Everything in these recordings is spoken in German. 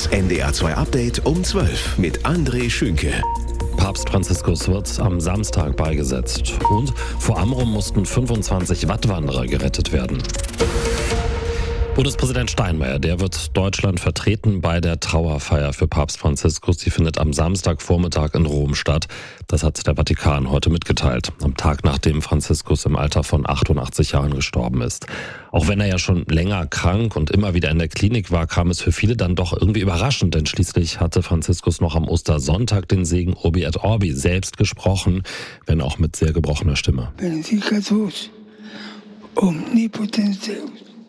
Das NDR2 Update um 12 mit André Schünke. Papst Franziskus wird am Samstag beigesetzt. Und vor Amrum mussten 25 Wattwanderer gerettet werden. Bundespräsident Steinmeier, der wird Deutschland vertreten bei der Trauerfeier für Papst Franziskus. Die findet am Samstagvormittag in Rom statt. Das hat der Vatikan heute mitgeteilt. Am Tag, nachdem Franziskus im Alter von 88 Jahren gestorben ist. Auch wenn er ja schon länger krank und immer wieder in der Klinik war, kam es für viele dann doch irgendwie überraschend. Denn schließlich hatte Franziskus noch am Ostersonntag den Segen Urbi et Orbi selbst gesprochen, wenn auch mit sehr gebrochener Stimme. Benedicat vos, omnipotens Deus,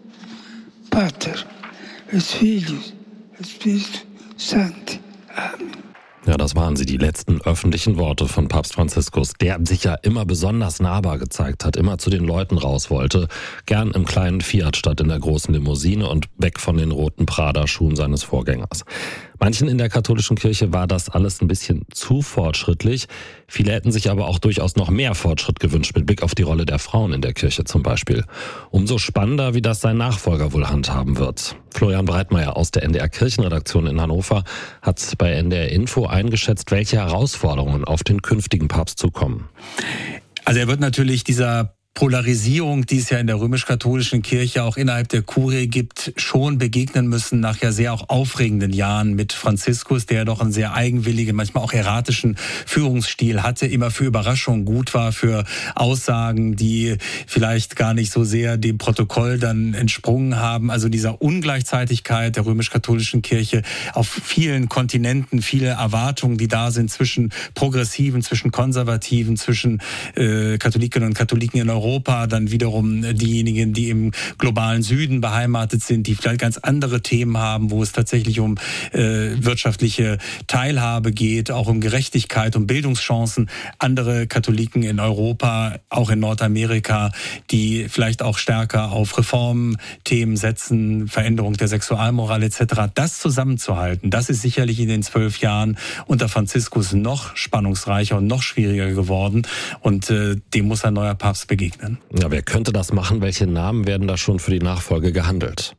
Pater, et Filius, et Spiritus Sancti. Amen. Ja, das waren sie, die letzten öffentlichen Worte von Papst Franziskus, der sich ja immer besonders nahbar gezeigt hat, immer zu den Leuten raus wollte, gern im kleinen Fiat statt in der großen Limousine und weg von den roten Prada-Schuhen seines Vorgängers. Manchen in der katholischen Kirche war das alles ein bisschen zu fortschrittlich. Viele hätten sich aber auch durchaus noch mehr Fortschritt gewünscht, mit Blick auf die Rolle der Frauen in der Kirche zum Beispiel. Umso spannender, wie das sein Nachfolger wohl handhaben wird. Florian Breitmeier aus der NDR Kirchenredaktion in Hannover hat bei NDR Info eingeschätzt, welche Herausforderungen auf den künftigen Papst zukommen. Also er wird natürlich dieser Polarisierung, die es ja in der römisch-katholischen Kirche auch innerhalb der Kurie gibt, schon begegnen müssen nach ja sehr auch aufregenden Jahren mit Franziskus, der doch einen sehr eigenwilligen, manchmal auch erratischen Führungsstil hatte, immer für Überraschungen gut war, für Aussagen, die vielleicht gar nicht so sehr dem Protokoll dann entsprungen haben. Also dieser Ungleichzeitigkeit der römisch-katholischen Kirche auf vielen Kontinenten, viele Erwartungen, die da sind zwischen Progressiven, zwischen Konservativen, zwischen Katholikinnen und Katholiken in Europa, dann wiederum diejenigen, die im globalen Süden beheimatet sind, die vielleicht ganz andere Themen haben, wo es tatsächlich um wirtschaftliche Teilhabe geht, auch um Gerechtigkeit, um Bildungschancen. Andere Katholiken in Europa, auch in Nordamerika, die vielleicht auch stärker auf Reformthemen setzen, Veränderung der Sexualmoral etc. Das zusammenzuhalten, das ist sicherlich in den 12 Jahren unter Franziskus noch spannungsreicher und noch schwieriger geworden. Und dem muss ein neuer Papst begegnen. Ja, wer könnte das machen? Welche Namen werden da schon für die Nachfolge gehandelt?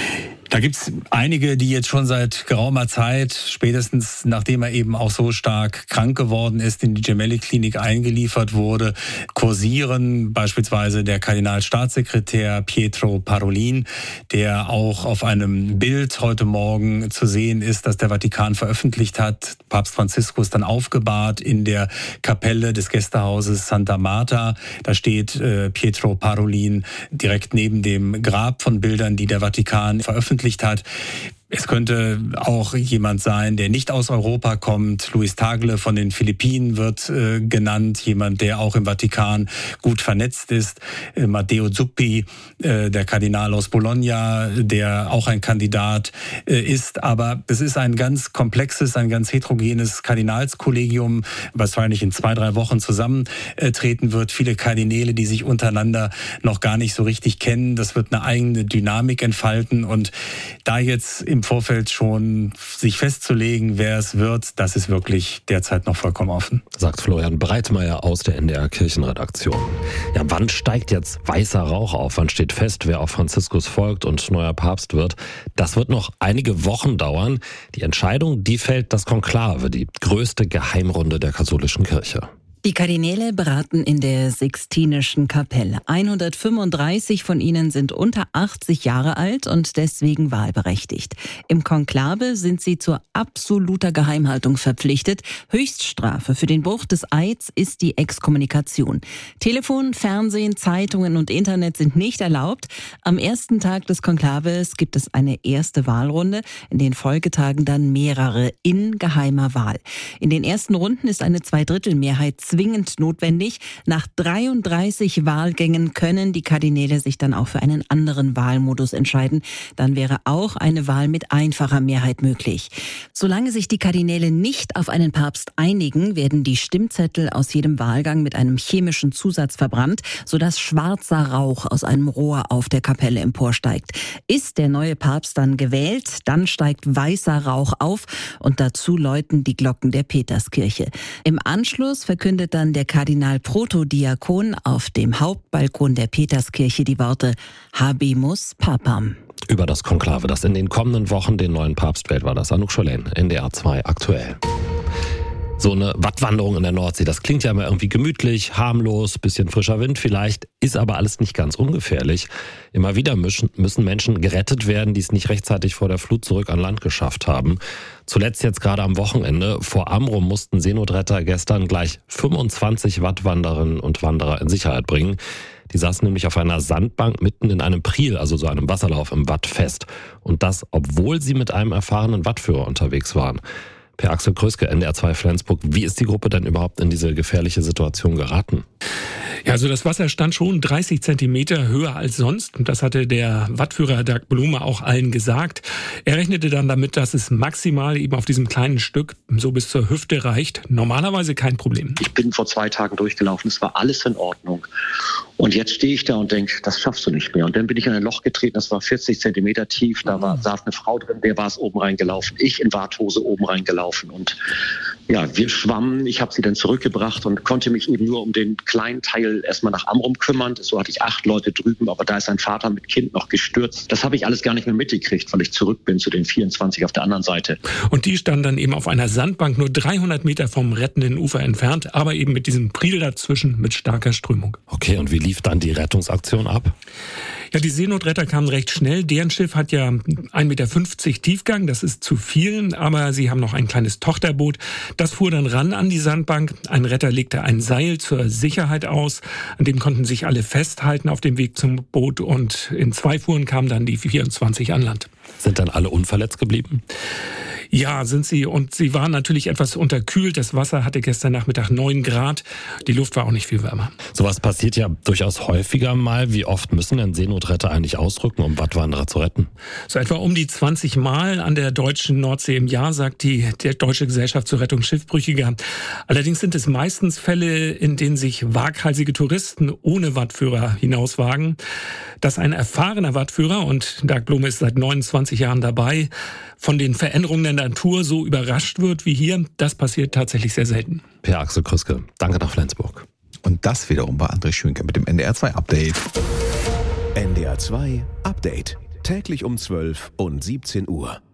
Da gibt's einige, die jetzt schon seit geraumer Zeit, spätestens nachdem er eben auch so stark krank geworden ist, in die Gemelli-Klinik eingeliefert wurde, kursieren. Beispielsweise der Kardinalstaatssekretär Pietro Parolin, der auch auf einem Bild heute Morgen zu sehen ist, das der Vatikan veröffentlicht hat. Papst Franziskus dann aufgebahrt in der Kapelle des Gästehauses Santa Marta. Da steht Pietro Parolin direkt neben dem Grab von Bildern, die der Vatikan veröffentlicht hat. Es könnte auch jemand sein, der nicht aus Europa kommt. Luis Tagle von den Philippinen wird genannt, jemand, der auch im Vatikan gut vernetzt ist. Matteo Zuppi, der Kardinal aus Bologna, der auch ein Kandidat ist. Aber es ist ein ganz komplexes, ein ganz heterogenes Kardinalskollegium, wahrscheinlich in 2-3 Wochen zusammentreten wird. Viele Kardinäle, die sich untereinander noch gar nicht so richtig kennen. Das wird eine eigene Dynamik entfalten. Und da jetzt im Vorfeld schon sich festzulegen, wer es wird, das ist wirklich derzeit noch vollkommen offen. Sagt Florian Breitmeier aus der NDR Kirchenredaktion. Ja, wann steigt jetzt weißer Rauch auf? Wann steht fest, wer auf Franziskus folgt und neuer Papst wird? Das wird noch einige Wochen dauern. Die Entscheidung, die fällt das Konklave, die größte Geheimrunde der katholischen Kirche. Die Kardinäle beraten in der Sixtinischen Kapelle. 135 von ihnen sind unter 80 Jahre alt und deswegen wahlberechtigt. Im Konklave sind sie zur absoluter Geheimhaltung verpflichtet. Höchststrafe für den Bruch des Eids ist die Exkommunikation. Telefon, Fernsehen, Zeitungen und Internet sind nicht erlaubt. Am ersten Tag des Konklaves gibt es eine erste Wahlrunde, in den Folgetagen dann mehrere in geheimer Wahl. In den ersten Runden ist eine Zweidrittelmehrheit zwingend notwendig. Nach 33 Wahlgängen können die Kardinäle sich dann auch für einen anderen Wahlmodus entscheiden. Dann wäre auch eine Wahl mit einfacher Mehrheit möglich. Solange sich die Kardinäle nicht auf einen Papst einigen, werden die Stimmzettel aus jedem Wahlgang mit einem chemischen Zusatz verbrannt, sodass schwarzer Rauch aus einem Rohr auf der Kapelle emporsteigt. Ist der neue Papst dann gewählt, dann steigt weißer Rauch auf und dazu läuten die Glocken der Peterskirche. Im Anschluss verkündet dann der Kardinal Protodiakon auf dem Hauptbalkon der Peterskirche die Worte Habemus Papam. Über das Konklave, das in den kommenden Wochen den neuen Papst wählt, war das Anouk Scholain, NDR 2 aktuell. So eine Wattwanderung in der Nordsee, das klingt ja immer irgendwie gemütlich, harmlos, bisschen frischer Wind vielleicht, ist aber alles nicht ganz ungefährlich. Immer wieder müssen Menschen gerettet werden, die es nicht rechtzeitig vor der Flut zurück an Land geschafft haben. Zuletzt jetzt gerade am Wochenende vor Amrum mussten Seenotretter gestern gleich 25 Wattwanderinnen und Wanderer in Sicherheit bringen. Die saßen nämlich auf einer Sandbank mitten in einem Priel, also so einem Wasserlauf im Watt fest. Und das, obwohl sie mit einem erfahrenen Wattführer unterwegs waren. Per Axel Kröske, NDR 2 Flensburg. Wie ist die Gruppe denn überhaupt in diese gefährliche Situation geraten? Ja, also das Wasser stand schon 30 Zentimeter höher als sonst. Und das hatte der Wattführer Dag Blume auch allen gesagt. Er rechnete dann damit, dass es maximal eben auf diesem kleinen Stück so bis zur Hüfte reicht. Normalerweise kein Problem. Ich bin vor 2 Tagen durchgelaufen. Es war alles in Ordnung. Und jetzt stehe ich da und denke, das schaffst du nicht mehr. Und dann bin ich in ein Loch getreten, das war 40 Zentimeter tief. Da saß eine Frau drin, der war es oben reingelaufen. Ich in Warthose oben reingelaufen. Und ja, wir schwammen. Ich habe sie dann zurückgebracht und konnte mich eben nur um den kleinen Teil erstmal nach Amrum kümmern. So hatte ich 8 Leute drüben, aber da ist ein Vater mit Kind noch gestürzt. Das habe ich alles gar nicht mehr mitgekriegt, weil ich zurück bin zu den 24 auf der anderen Seite. Und die standen dann eben auf einer Sandbank nur 300 Meter vom rettenden Ufer entfernt, aber eben mit diesem Priel dazwischen mit starker Strömung. Okay, und wie lief dann die Rettungsaktion ab? Ja, die Seenotretter kamen recht schnell. Deren Schiff hat ja 1,50 Meter Tiefgang, das ist zu viel, aber sie haben noch ein kleines Tochterboot. Das fuhr dann ran an die Sandbank. Ein Retter legte ein Seil zur Sicherheit aus, an dem konnten sich alle festhalten auf dem Weg zum Boot und in 2 Fuhren kamen dann die 24 an Land. Sind dann alle unverletzt geblieben? Ja, sind sie. Und sie waren natürlich etwas unterkühlt. Das Wasser hatte gestern Nachmittag 9 Grad. Die Luft war auch nicht viel wärmer. Sowas passiert ja durchaus häufiger mal. Wie oft müssen denn Seenotretter eigentlich ausrücken, um Wattwanderer zu retten? So etwa um die 20 Mal an der deutschen Nordsee im Jahr, sagt die Deutsche Gesellschaft zur Rettung Schiffbrüchiger. Allerdings sind es meistens Fälle, in denen sich waghalsige Touristen ohne Wattführer hinauswagen. Dass ein erfahrener Wattführer, und Dag Blume ist seit 29 Jahren dabei, von den Veränderungen der Natur so überrascht wird wie hier, das passiert tatsächlich sehr selten. Per Axel Kröske, danke nach Flensburg. Und das wiederum war André Schönke mit dem NDR 2 Update. NDR 2 Update. Täglich um 12 und 17 Uhr.